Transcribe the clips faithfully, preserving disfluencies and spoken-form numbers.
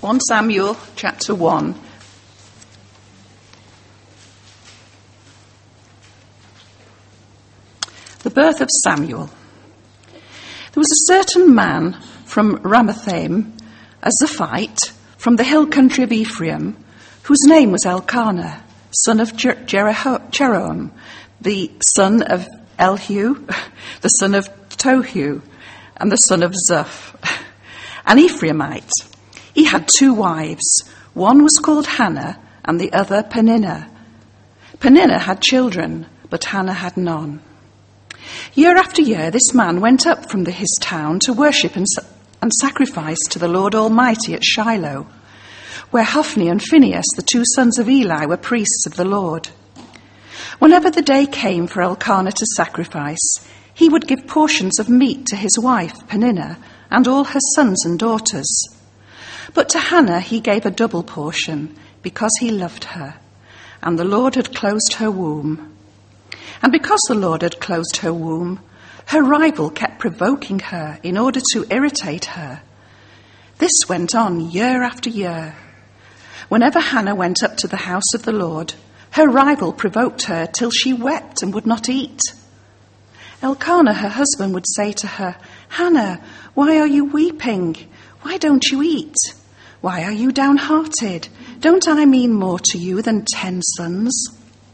First Samuel chapter one. The birth of Samuel. There was a certain man from Ramathaim, a Zephite, from the hill country of Ephraim, whose name was Elkanah, son of Jer- Jeroham, the son of Elihu, the son of Tohu, and the son of Zuph, an Ephraimite. He had two wives. One was called Hannah, and the other Peninnah. Peninnah had children, but Hannah had none. Year after year, this man went up from the, his town to worship and, and sacrifice to the Lord Almighty at Shiloh, where Hophni and Phinehas, the two sons of Eli, were priests of the Lord. Whenever the day came for Elkanah to sacrifice, he would give portions of meat to his wife, Peninnah, and all her sons and daughters. But to Hannah he gave a double portion, because he loved her, and the Lord had closed her womb. And because the Lord had closed her womb, her rival kept provoking her in order to irritate her. This went on year after year. Whenever Hannah went up to the house of the Lord, her rival provoked her till she wept and would not eat. Elkanah, her husband, would say to her, "Hannah, why are you weeping? Why don't you eat? Why are you downhearted? Don't I mean more to you than ten sons?"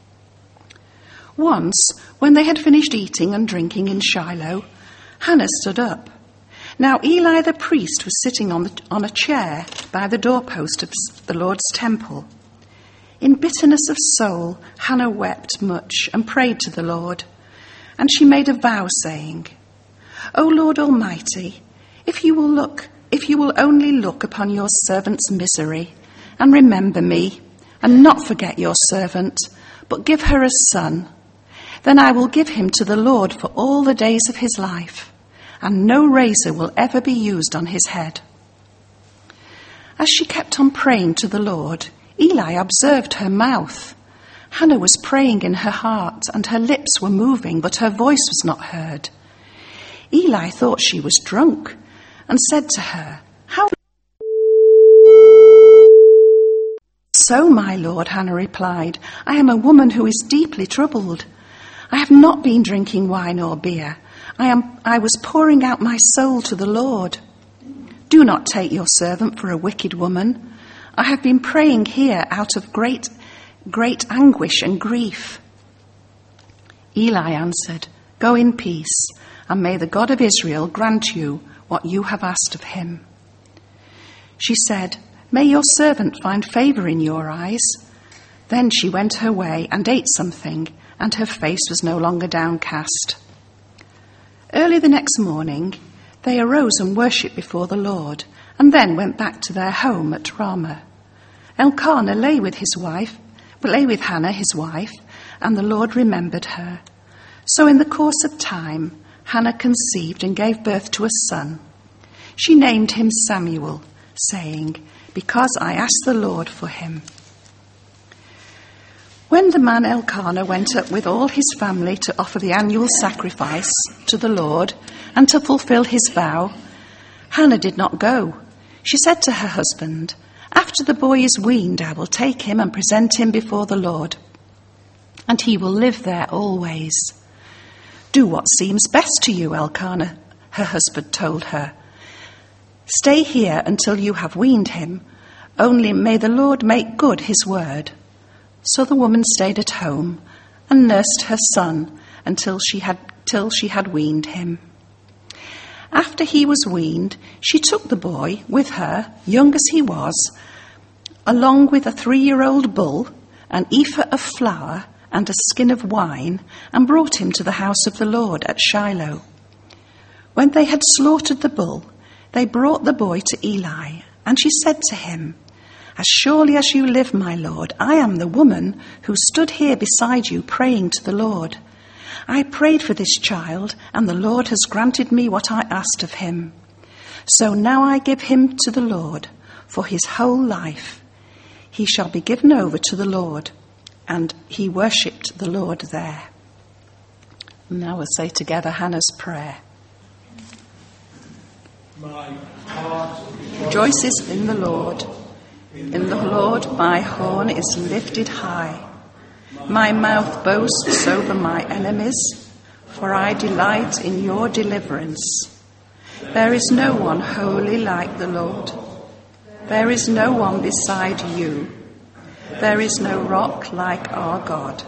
Once, when they had finished eating and drinking in Shiloh, Hannah stood up. Now Eli the priest was sitting on, the, on a chair by the doorpost of the Lord's temple. In bitterness of soul, Hannah wept much and prayed to the Lord. And she made a vow, saying, "O Lord Almighty, if you will look, if you will only look upon your servant's misery and remember me, and not forget your servant, but give her a son, then I will give him to the Lord for all the days of his life, and no razor will ever be used on his head." As she kept on praying to the Lord, Eli observed her mouth. Hannah was praying in her heart, and her lips were moving, but her voice was not heard. Eli thought she was drunk, and said to her, "How so, my lord?" Hannah replied, "I am a woman who is deeply troubled. I have not been drinking wine or beer. I am. I was pouring out my soul to the Lord. Do not take your servant for a wicked woman. I have been praying here out of great, great anguish and grief." Eli answered, "Go in peace, and may the God of Israel grant you what you have asked of him." She said, "May your servant find favor in your eyes." Then she went her way and ate something, and her face was no longer downcast. Early the next morning, they arose and worshipped before the Lord, and then went back to their home at Ramah. Elkanah lay with his wife, lay with Hannah his wife, and the Lord remembered her. So in the course of time, Hannah conceived and gave birth to a son. She named him Samuel, saying, "Because I asked the Lord for him." When the man Elkanah went up with all his family to offer the annual sacrifice to the Lord and to fulfill his vow, Hannah did not go. She said to her husband, "After the boy is weaned, I will take him and present him before the Lord, and he will live there always." "Do what seems best to you," Elkanah, her husband, told her. "Stay here until you have weaned him. Only may the Lord make good his word." So the woman stayed at home and nursed her son until she had till she had weaned him. After he was weaned, she took the boy with her, young as he was, along with a three-year-old bull, an ephah of flour, and a skin of wine, and brought him to the house of the Lord at Shiloh. When they had slaughtered the bull, they brought the boy to Eli, and she said to him, "As surely as you live, my lord, I am the woman who stood here beside you praying to the Lord. I prayed for this child, and the Lord has granted me what I asked of him. So now I give him to the Lord for his whole life. He shall be given over to the Lord." And he worshipped the Lord there. Now we'll say together Hannah's prayer. My heart rejoices in the Lord. In the Lord my horn is lifted high. My mouth boasts over my enemies, for I delight in your deliverance. There is no one holy like the Lord. There is no one beside you. There is no rock like our God.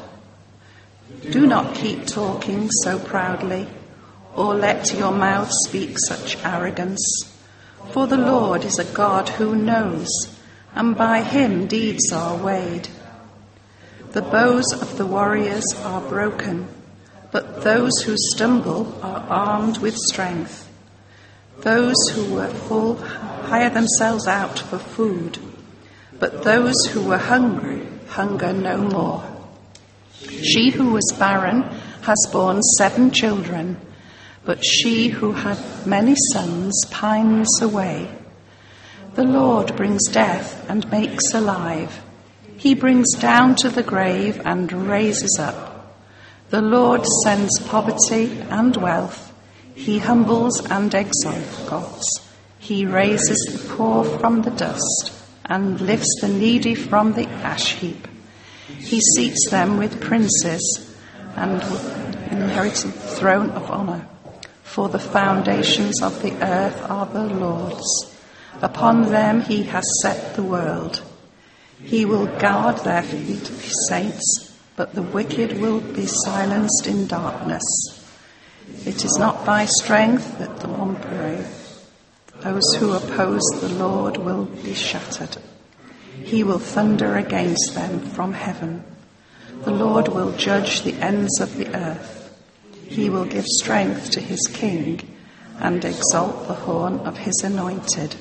Do not keep talking so proudly, or let your mouth speak such arrogance. For the Lord is a God who knows, and by him deeds are weighed. The bows of the warriors are broken, but those who stumble are armed with strength. Those who were full hire themselves out for food, but those who were hungry hunger no more. She who was barren has borne seven children, but she who had many sons pines away. The Lord brings death and makes alive. He brings down to the grave and raises up. The Lord sends poverty and wealth. He humbles and exalts. He raises the poor from the dust and lifts the needy from the ash heap. He seats them with princes and inherits the throne of honour. For the foundations of the earth are the Lord's. Upon them he has set the world. He will guard their feet of his saints, but the wicked will be silenced in darkness. It is not by strength that the one brave. Those who oppose the Lord will be shattered. He will thunder against them from heaven. The Lord will judge the ends of the earth. He will give strength to his king and exalt the horn of his anointed.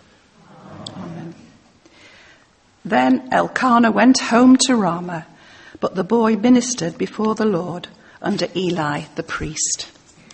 Amen. Then Elkanah went home to Ramah, but the boy ministered before the Lord under Eli the priest.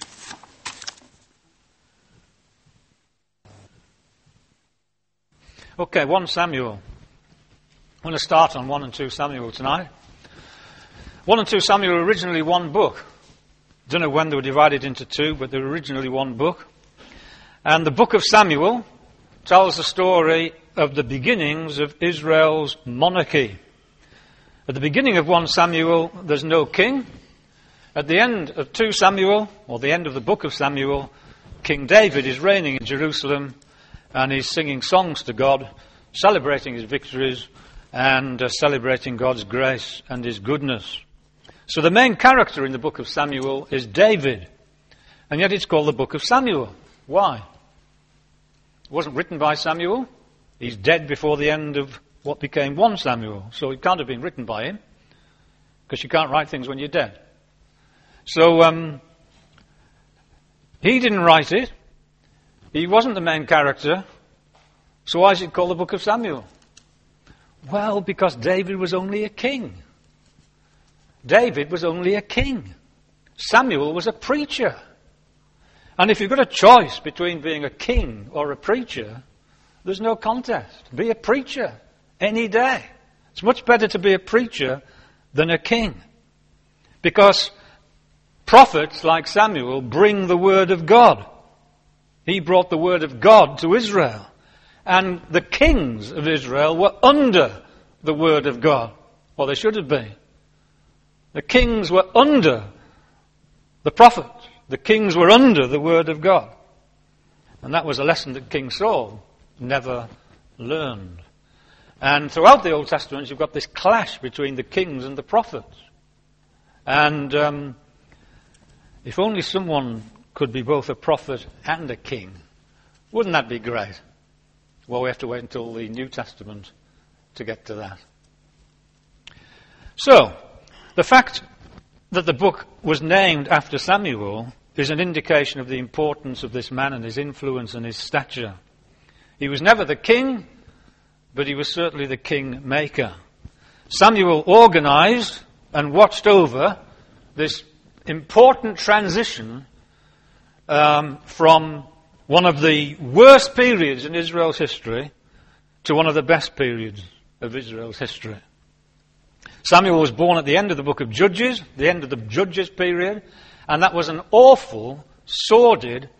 Okay, First Samuel. I'm going to start on First and Second Samuel tonight. First and Second Samuel were originally one book. Don't know when they were divided into two, but they were originally one book. And the book of Samuel tells the story of the beginnings of Israel's monarchy. At the beginning of First Samuel, there's no king. At the end of Second Samuel, or the end of the book of Samuel, King David is reigning in Jerusalem, and he's singing songs to God, celebrating his victories, and uh, celebrating God's grace and his goodness. So the main character in the book of Samuel is David, and yet it's called the book of Samuel. Why? It wasn't written by Samuel. He's dead before the end of what became First Samuel, so it can't have been written by him, because you can't write things when you're dead. So um, he didn't write it. He wasn't the main character. So why is it called the book of Samuel? Well, because David was only a king. David was only a king. Samuel was a preacher. And if you've got a choice between being a king or a preacher, there's no contest. Be a preacher any day. It's much better to be a preacher than a king. Because prophets like Samuel bring the word of God. He brought the word of God to Israel. And the kings of Israel were under the word of God. Or they should have been. The kings were under the prophet. The kings were under the word of God. And that was a lesson that King Saul never learned. And throughout the Old Testament, you've got this clash between the kings and the prophets. And um, if only someone could be both a prophet and a king, wouldn't that be great? Well, we have to wait until the New Testament to get to that. So, the fact that the book was named after Samuel is an indication of the importance of this man and his influence and his stature. He was never the king, but he was certainly the king maker. Samuel organized and watched over this important transition um, from one of the worst periods in Israel's history to one of the best periods of Israel's history. Samuel was born at the end of the book of Judges, the end of the Judges period, and that was an awful, sordid,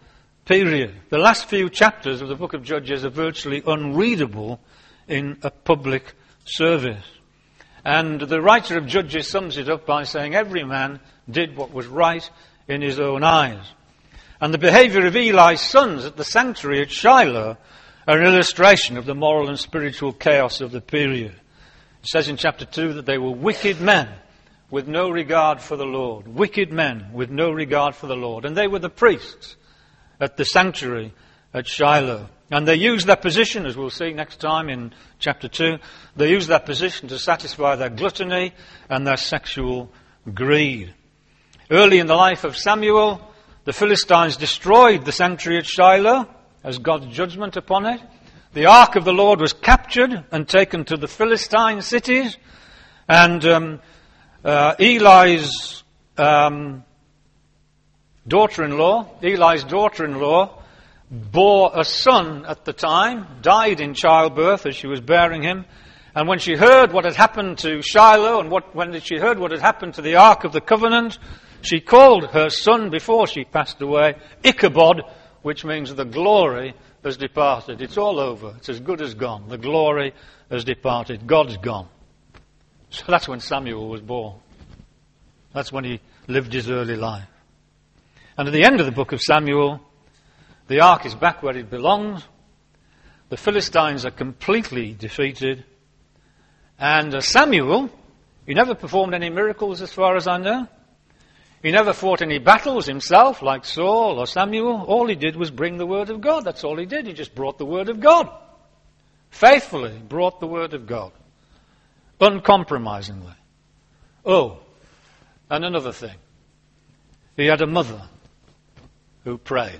period. The last few chapters of the book of Judges are virtually unreadable in a public service. And the writer of Judges sums it up by saying every man did what was right in his own eyes. And the behavior of Eli's sons at the sanctuary at Shiloh are an illustration of the moral and spiritual chaos of the period. It says in chapter two that they were wicked men with no regard for the Lord. Wicked men with no regard for the Lord. And they were the priests at the sanctuary at Shiloh. And they used their position, as we'll see next time in chapter two, they used their position to satisfy their gluttony and their sexual greed. Early in the life of Samuel, the Philistines destroyed the sanctuary at Shiloh as God's judgment upon it. The ark of the Lord was captured and taken to the Philistine cities. And um, uh, Eli's um, daughter-in-law, Eli's daughter-in-law, bore a son at the time, died in childbirth as she was bearing him. And when she heard what had happened to Shiloh and what, when she heard what had happened to the Ark of the Covenant, she called her son before she passed away Ichabod, which means the glory has departed. It's all over. It's as good as gone. The glory has departed. God's gone. So that's when Samuel was born. That's when he lived his early life. And at the end of the book of Samuel, the ark is back where it belongs. The Philistines are completely defeated. And uh, Samuel, he never performed any miracles as far as I know. He never fought any battles himself like Saul or Samuel. All he did was bring the word of God. That's all he did. He just brought the word of God. Faithfully brought the word of God. Uncompromisingly. Oh, and another thing. He had a mother who prayed.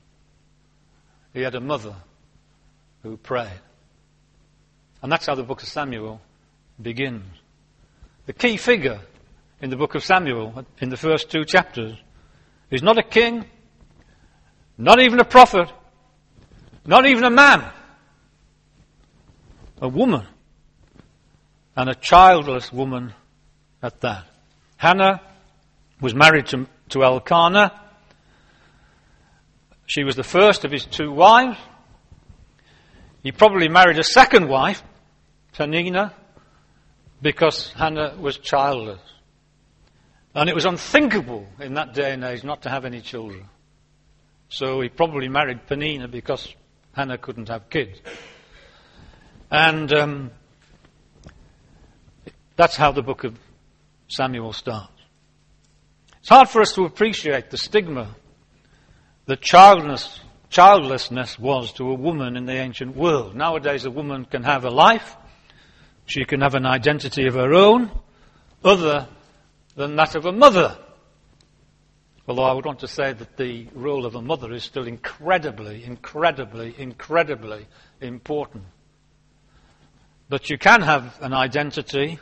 He had a mother who prayed. And that's how the book of Samuel begins. The key figure in the book of Samuel, in the first two chapters, is not a king, not even a prophet, not even a man. A woman. And a childless woman at that. Hannah was married to, to Elkanah. She was the first of his two wives. He probably married a second wife, Peninnah, because Hannah was childless. And it was unthinkable in that day and age not to have any children. So he probably married Peninnah because Hannah couldn't have kids. And um, that's how the book of Samuel starts. It's hard for us to appreciate the stigma that childless, childlessness was to a woman in the ancient world. Nowadays a woman can have a life, she can have an identity of her own, other than that of a mother. Although I would want to say that the role of a mother is still incredibly, incredibly, incredibly important. But you can have an identity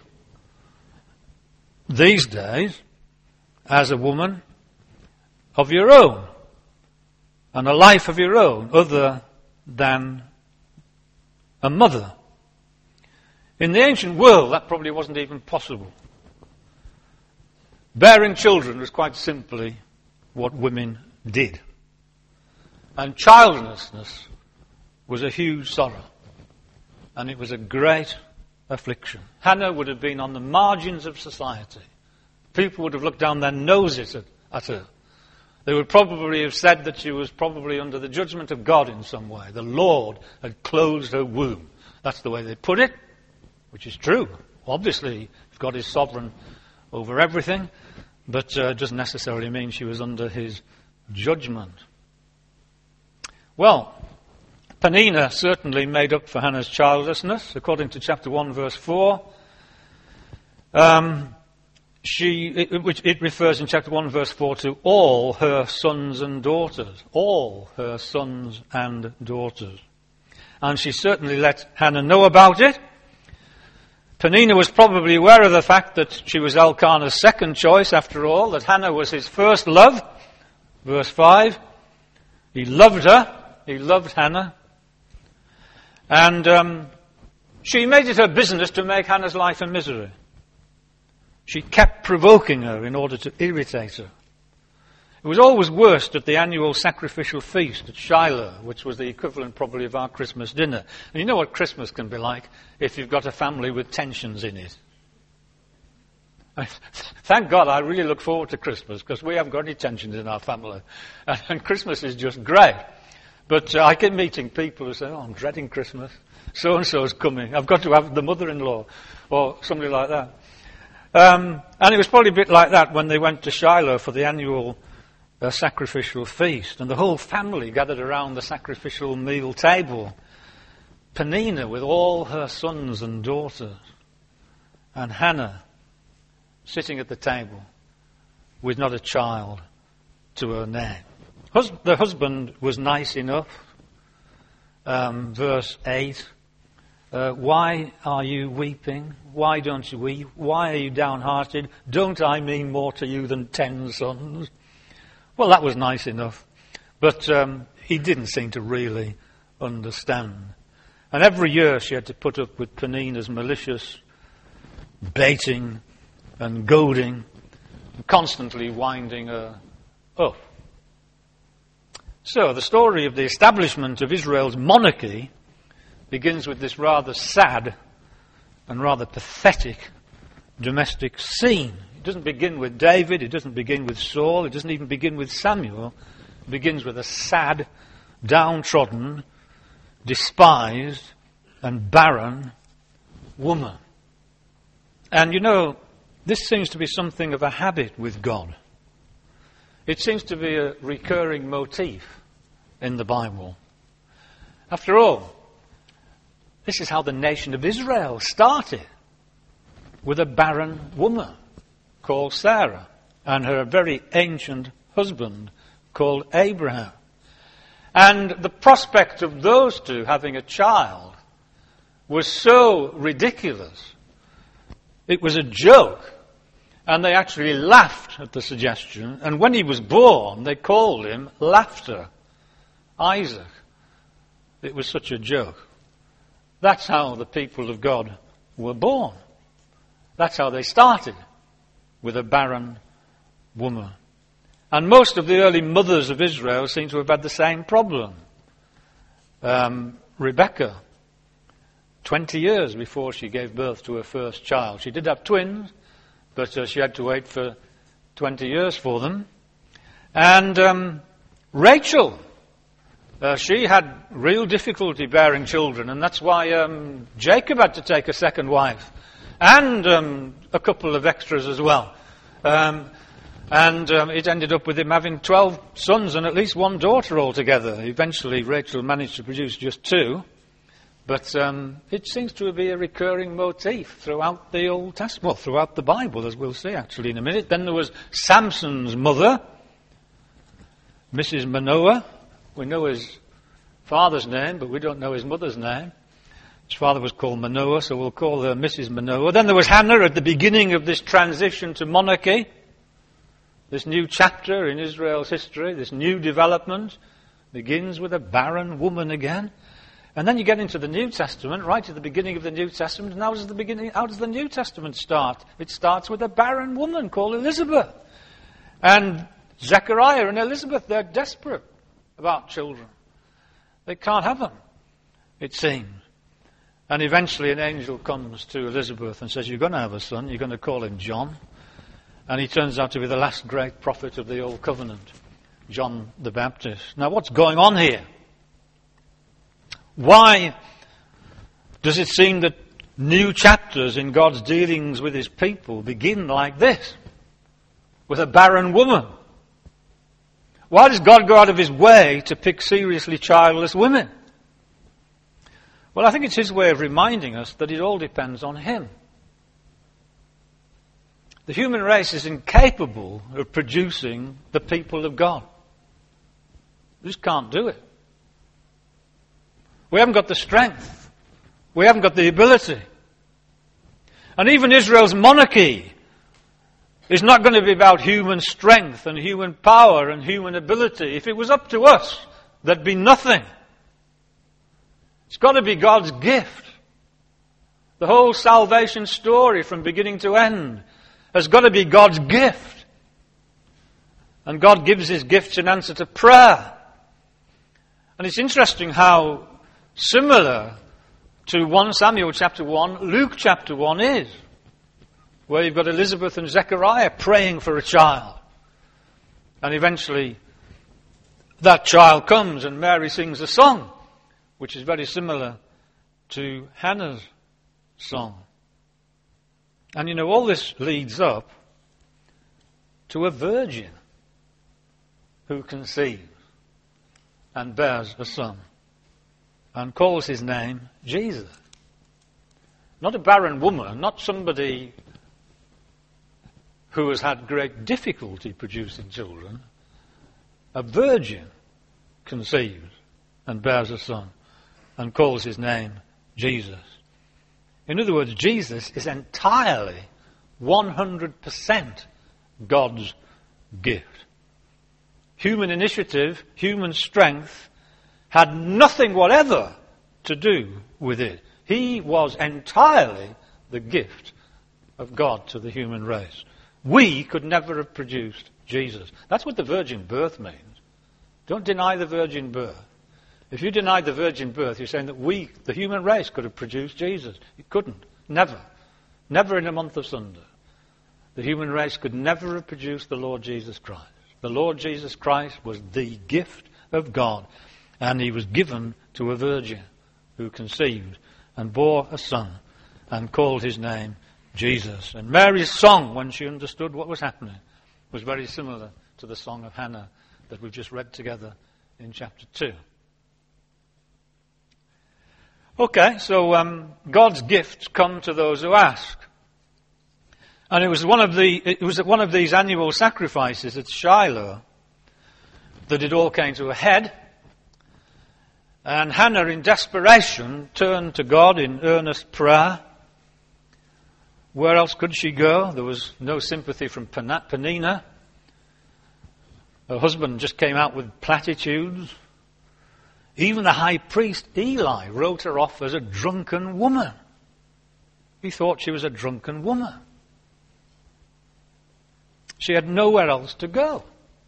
these days as a woman of your own and a life of your own other than a mother. In the ancient world, that probably wasn't even possible. Bearing children was quite simply what women did. And childlessness was a huge sorrow. And it was a great affliction. Hannah would have been on the margins of society. People would have looked down their noses at, at her. They would probably have said that she was probably under the judgment of God in some way. The Lord had closed her womb. That's the way they put it, which is true. Obviously, God is sovereign over everything, but uh, doesn't necessarily mean she was under his judgment. Well, Peninnah certainly made up for Hannah's childlessness, according to chapter one, verse four. Um, she, it, which it refers in chapter one, verse four, to all her sons and daughters. All her sons and daughters. And she certainly let Hannah know about it. Peninnah was probably aware of the fact that she was Elkanah's second choice, after all, that Hannah was his first love. Verse five. He loved her. He loved Hannah. And um, she made it her business to make Hannah's life a misery. She kept provoking her in order to irritate her. It was always worst at the annual sacrificial feast at Shiloh, which was the equivalent probably of our Christmas dinner. And you know what Christmas can be like if you've got a family with tensions in it. Thank God I really look forward to Christmas because we haven't got any tensions in our family. And, and Christmas is just great. But uh, I keep meeting people who say, oh, I'm dreading Christmas. So-and-so's coming. I've got to have the mother-in-law or somebody like that. Um, and it was probably a bit like that when they went to Shiloh for the annual uh, sacrificial feast. And the whole family gathered around the sacrificial meal table. Peninnah with all her sons and daughters. And Hannah sitting at the table with not a child to her name. Hus- the husband was nice enough. Um, verse eight. Uh, why are you weeping? Why don't you weep? Why are you downhearted? Don't I mean more to you than ten sons? Well, that was nice enough. But um, he didn't seem to really understand. And every year she had to put up with Peninnah's malicious baiting and goading, constantly winding her up. So the story of the establishment of Israel's monarchy begins with this rather sad and rather pathetic domestic scene. It doesn't begin with David, it doesn't begin with Saul, it doesn't even begin with Samuel. It begins with a sad, downtrodden, despised and barren woman. And you know, this seems to be something of a habit with God. It seems to be a recurring motif in the Bible. After all, this is how the nation of Israel started, with a barren woman called Sarah and her very ancient husband called Abraham. And the prospect of those two having a child was so ridiculous. It was a joke. And they actually laughed at the suggestion. And when he was born, they called him Laughter Isaac. It was such a joke. That's how the people of God were born. That's how they started, with a barren woman. And most of the early mothers of Israel seem to have had the same problem. Um, Rebecca, twenty years before she gave birth to her first child. She did have twins, but uh, she had to wait for twenty years for them. And um, Rachel, uh, she had real difficulty bearing children, and that's why um, Jacob had to take a second wife, and um, a couple of extras as well. Um, and um, it ended up with him having twelve sons and at least one daughter altogether. Eventually, Rachel managed to produce just two. But um, it seems to be a recurring motif throughout the Old Testament, well, throughout the Bible, as we'll see actually in a minute. Then there was Samson's mother, Missus Manoah. We know his father's name, but we don't know his mother's name. His father was called Manoah, so we'll call her Missus Manoah. Then there was Hannah at the beginning of this transition to monarchy, this new chapter in Israel's history, this new development, begins with a barren woman again. And then you get into the New Testament, right at the beginning of the New Testament, and how does the beginning, how does the New Testament start? It starts with a barren woman called Elizabeth. And Zechariah and Elizabeth, they're desperate about children. They can't have them, it seems. And eventually an angel comes to Elizabeth and says, you're going to have a son, you're going to call him John. And he turns out to be the last great prophet of the Old Covenant, John the Baptist. Now what's going on here? Why does it seem that new chapters in God's dealings with his people begin like this? With a barren woman? Why does God go out of his way to pick seriously childless women? Well, I think it's his way of reminding us that it all depends on him. The human race is incapable of producing the people of God. We just can't do it. We haven't got the strength. We haven't got the ability. And even Israel's monarchy is not going to be about human strength and human power and human ability. If it was up to us, there'd be nothing. It's got to be God's gift. The whole salvation story from beginning to end has got to be God's gift. And God gives his gifts in answer to prayer. And it's interesting how similar to First Samuel chapter one, Luke chapter one is, where you've got Elizabeth and Zechariah praying for a child. And eventually that child comes and Mary sings a song, which is very similar to Hannah's song. And you know, all this leads up to a virgin who conceives and bears a son and calls his name Jesus. Not a barren woman, not somebody who has had great difficulty producing children. A virgin conceives and bears a son and calls his name Jesus. In other words, Jesus is entirely, one hundred percent God's gift. Human initiative, human strength had nothing whatever to do with it. He was entirely the gift of God to the human race. We could never have produced Jesus. That's what the virgin birth means. Don't deny the virgin birth. If you deny the virgin birth, you're saying that we, the human race, could have produced Jesus. It couldn't. Never. Never in a month of Sunday. The human race could never have produced the Lord Jesus Christ. The Lord Jesus Christ was the gift of God, and he was given to a virgin who conceived and bore a son and called his name Jesus. And Mary's song, when she understood what was happening, was very similar to the song of Hannah that we've just read together in chapter two. Okay, so um, God's gifts come to those who ask. And it was one of the it was at one of these annual sacrifices at Shiloh that it all came to a head. And Hannah, in desperation, turned to God in earnest prayer. Where else could she go? There was no sympathy from Peninnah. Her husband just came out with platitudes. Even the high priest Eli wrote her off as a drunken woman. He thought she was a drunken woman. She had nowhere else to go.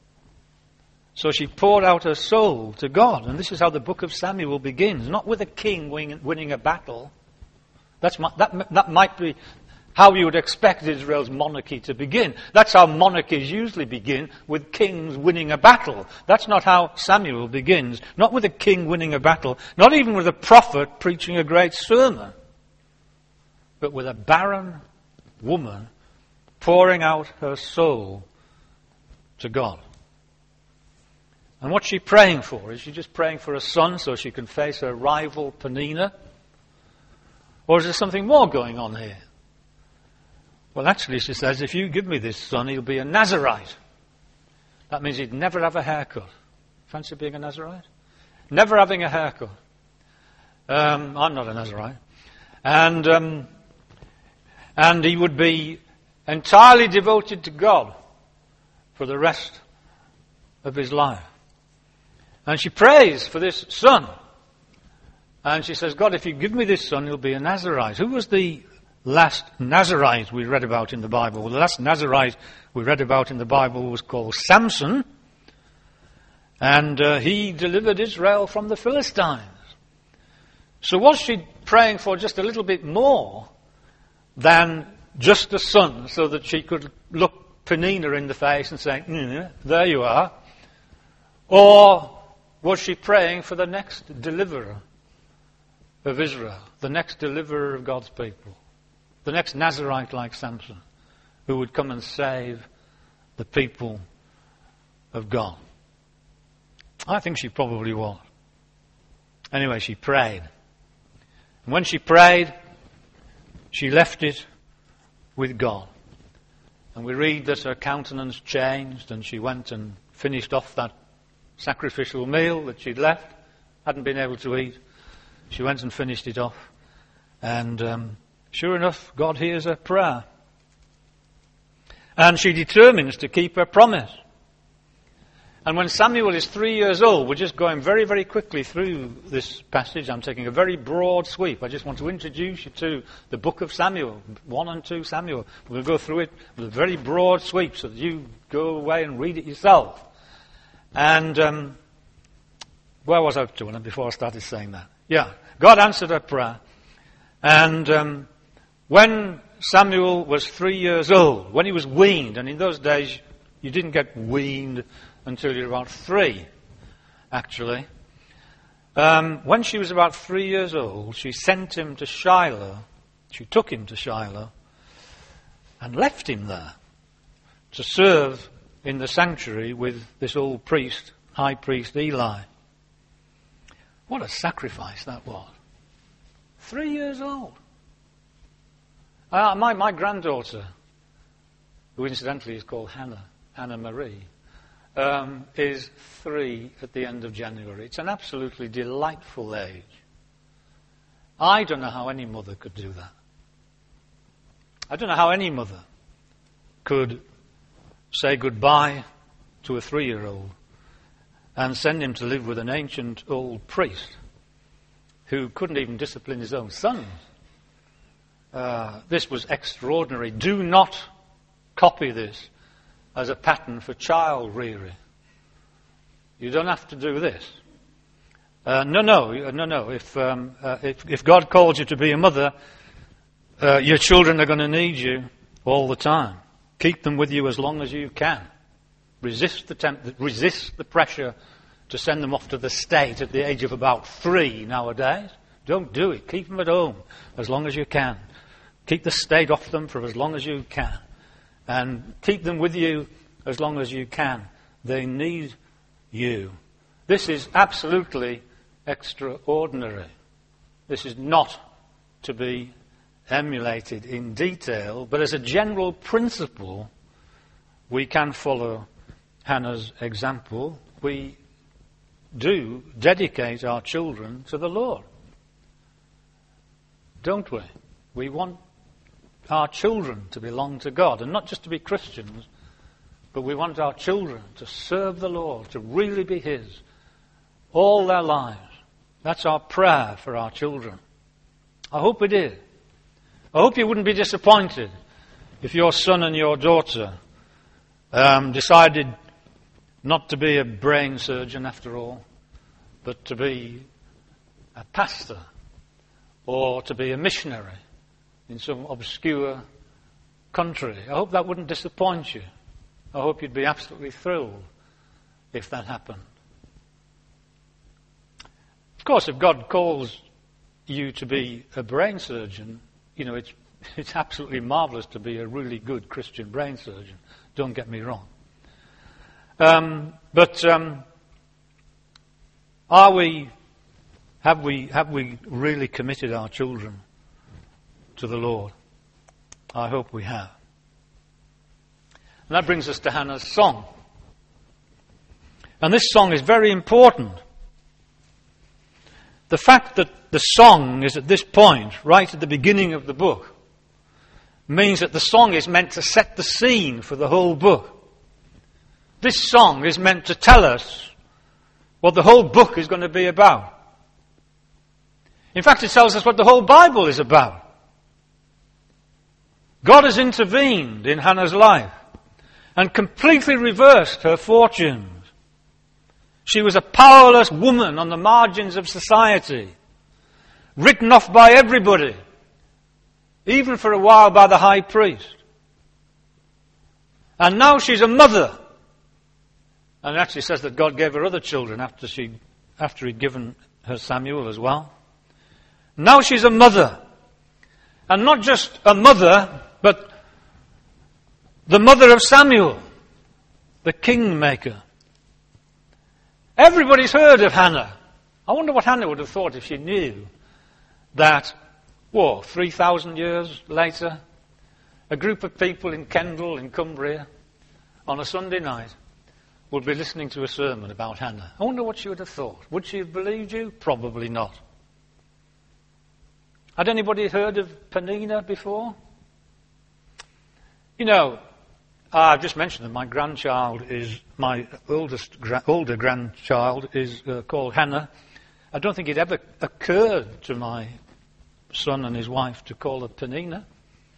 So she poured out her soul to God. And this is how the book of Samuel begins. Not with a king winning a battle. That's, that, that might be how you would expect Israel's monarchy to begin. That's how monarchies usually begin, with kings winning a battle. That's not how Samuel begins. Not with a king winning a battle. Not even with a prophet preaching a great sermon. But with a barren woman pouring out her soul to God. And what's she praying for? Is she just praying for a son so she can face her rival Peninnah? Or is there something more going on here? Well, actually, she says, if you give me this son, he'll be a Nazarite. That means he'd never have a haircut. Fancy being a Nazarite? Never having a haircut. Um, I'm not a Nazarite. And, um, and he would be entirely devoted to God for the rest of his life. And she prays for this son. And she says, God, if you give me this son, he'll be a Nazarite. Who was the last Nazarite we read about in the Bible? Well, the last Nazarite we read about in the Bible was called Samson. And uh, he delivered Israel from the Philistines. So was she praying for just a little bit more than just a son, so that she could look Peninnah in the face and say, mm, there you are? Or was she praying for the next deliverer of Israel, the next deliverer of God's people, the next Nazarite like Samson, who would come and save the people of God? I think she probably was. Anyway, she prayed. And when she prayed, she left it with God. And we read that her countenance changed and she went and finished off that sacrificial meal that she'd left, hadn't been able to eat. She went and finished it off. And um, sure enough, God hears her prayer. And she determines to keep her promise. And when Samuel is three years old, we're just going very, very quickly through this passage. I'm taking a very broad sweep. I just want to introduce you to the book of Samuel, one and two Samuel. We'll go through it with a very broad sweep so that you go away and read it yourself. And um, where was I up to before I started saying that? Yeah, God answered her prayer. And um, when Samuel was three years old, when he was weaned, and in those days you didn't get weaned until you were about three, actually. Um, when she was about three years old, she sent him to Shiloh. She took him to Shiloh and left him there to serve in the sanctuary with this old priest, high priest Eli. What a sacrifice that was. Three years old. Uh, my, my granddaughter, who incidentally is called Hannah, Hannah Marie, um, is three at the end of January. It's an absolutely delightful age. I don't know how any mother could do that. I don't know how any mother could say goodbye to a three-year-old and send him to live with an ancient old priest who couldn't even discipline his own sons. Uh, this was extraordinary. Do not copy this as a pattern for child rearing. You don't have to do this. Uh, no, no, no, no. If, um, uh, if if God calls you to be a mother, uh, your children are going to need you all the time. Keep them with you as long as you can. Resist the temp- resist the pressure to send them off to the state at the age of about three nowadays. Don't do it. Keep them at home as long as you can. Keep the state off them for as long as you can. And keep them with you as long as you can. They need you. This is absolutely extraordinary. This is not to be emulated in detail, but as a general principle, we can follow Hannah's example. We do dedicate our children to the Lord, don't we? We want our children to belong to God, and not just to be Christians, but we want our children to serve the Lord, to really be His all their lives. That's our prayer for our children. I hope it is. I hope you wouldn't be disappointed if your son and your daughter um, decided not to be a brain surgeon after all, but to be a pastor or to be a missionary in some obscure country. I hope that wouldn't disappoint you. I hope you'd be absolutely thrilled if that happened. Of course, if God calls you to be a brain surgeon, you know, it's it's absolutely marvellous to be a really good Christian brain surgeon. Don't get me wrong. Um, but um, are we, have we, have we really committed our children to the Lord? I hope we have. And that brings us to Hannah's song. And this song is very important. The fact that the song is at this point, right at the beginning of the book, means that the song is meant to set the scene for the whole book. This song is meant to tell us what the whole book is going to be about. In fact, it tells us what the whole Bible is about. God has intervened in Hannah's life and completely reversed her fortunes. She was a powerless woman on the margins of society, written off by everybody, even for a while by the high priest. And now she's a mother. And it actually says that God gave her other children after she, after he'd given her Samuel as well. Now she's a mother. And not just a mother, but the mother of Samuel, the kingmaker. Everybody's heard of Hannah. I wonder what Hannah would have thought if she knew that, whoa, three thousand years later, a group of people in Kendal in Cumbria on a Sunday night would be listening to a sermon about Hannah. I wonder what she would have thought. Would she have believed you? Probably not. Had anybody heard of Penina before? You know, I've just mentioned that my grandchild is, my oldest, gra- older grandchild is uh, called Hannah. I don't think it ever occurred to my son and his wife to call her Penina.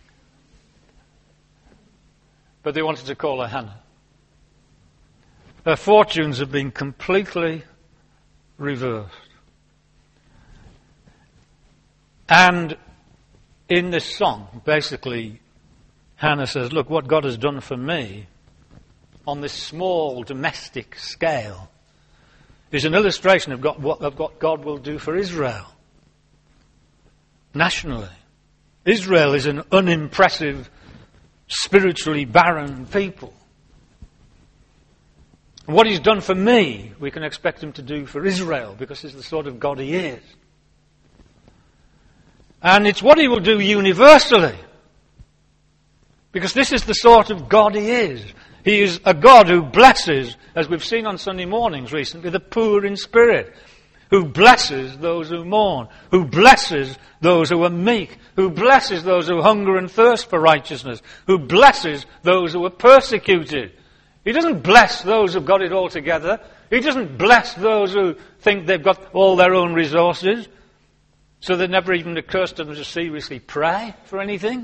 But they wanted to call her Hannah. Her fortunes have been completely reversed. And in this song, basically, Hannah says, look, what God has done for me on this small domestic scale is an illustration of, God, what, of what God will do for Israel. Nationally. Israel is an unimpressive, spiritually barren people. And what he's done for me, we can expect him to do for Israel, because he's the sort of God he is. And it's what he will do universally. Because this is the sort of God he is. He is a God who blesses, as we've seen on Sunday mornings recently, the poor in spirit. Who blesses those who mourn. Who blesses those who are meek. Who blesses those who hunger and thirst for righteousness. Who blesses those who are persecuted. He doesn't bless those who've got it all together. He doesn't bless those who think they've got all their own resources. So that never even occurs to them to seriously pray for anything.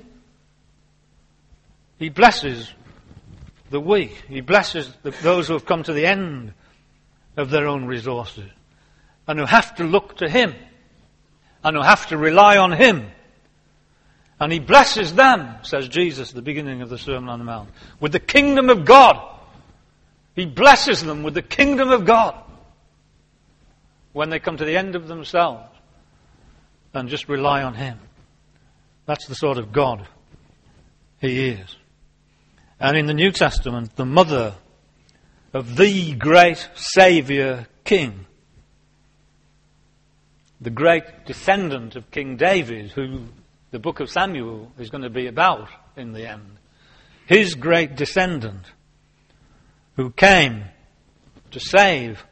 He blesses the weak. He blesses the, those who have come to the end of their own resources and who have to look to him and who have to rely on him. And he blesses them, says Jesus at the beginning of the Sermon on the Mount, with the kingdom of God. He blesses them with the kingdom of God when they come to the end of themselves and just rely on him. That's the sort of God he is. And in the New Testament, the mother of the great Saviour King, the great descendant of King David, who the book of Samuel is going to be about in the end, his great descendant, who came to save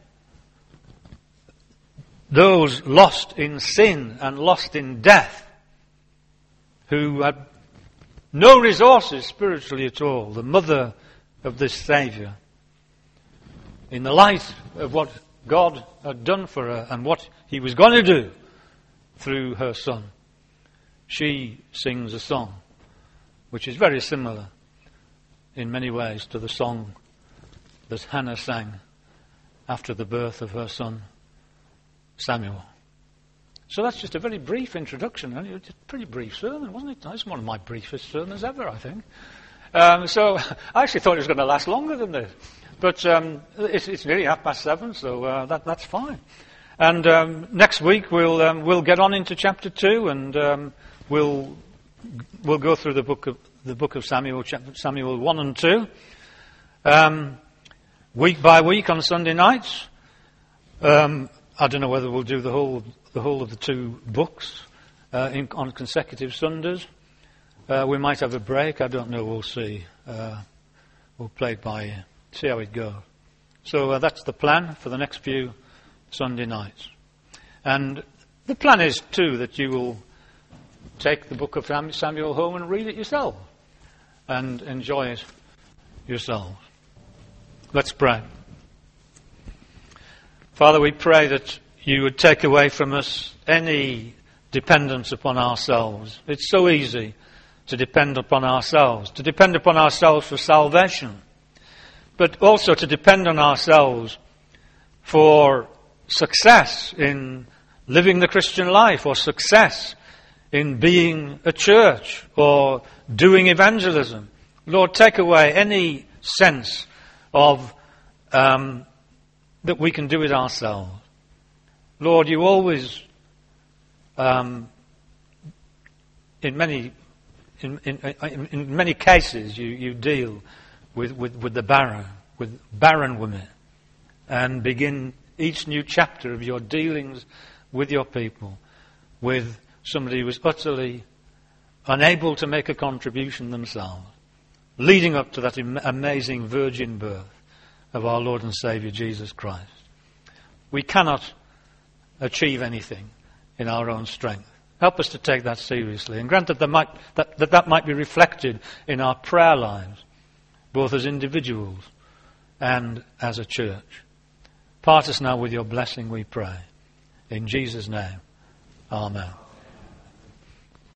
those lost in sin and lost in death, who had no resources spiritually at all, the mother of this Saviour, in the light of what God had done for her and what he was going to do through her son, she sings a song which is very similar in many ways to the song that Hannah sang after the birth of her son Samuel. So that's just a very brief introduction. It's a pretty brief sermon, wasn't it? It's one of my briefest sermons ever, I think. Um, so I actually thought it was going to last longer than this. But um, it's, it's nearly half past seven, so uh, that, that's fine. And um, next week we'll um, we'll get on into chapter two, and um, we'll we'll go through the book of the book of Samuel, chapter Samuel one and two, um, week by week on Sunday nights. Um, I don't know whether we'll do the whole the whole of the two books uh, in, on consecutive Sundays. Uh, we might have a break. I don't know. We'll see. Uh, we'll play it by ear. See how it goes. So uh, that's the plan for the next few Sunday nights. And the plan is, too, that you will take the book of Samuel home and read it yourself and enjoy it yourselves. Let's pray. Father, we pray that you would take away from us any dependence upon ourselves. It's so easy to depend upon ourselves, to depend upon ourselves for salvation, but also to depend on ourselves for success in living the Christian life, or success in being a church, or doing evangelism. Lord, take away any sense of um, that we can do it ourselves. Lord, you always, um, in many in, in, in many cases, you, you deal with, with, with the barren, with barren women, and begin each new chapter of your dealings with your people with somebody who was utterly unable to make a contribution themselves, leading up to that am- amazing virgin birth of our Lord and Saviour Jesus Christ. We cannot achieve anything in our own strength. Help us to take that seriously, and grant that, there might, that, that that might be reflected in our prayer lives both as individuals and as a church. Part us now with your blessing, we pray. In Jesus' name, amen.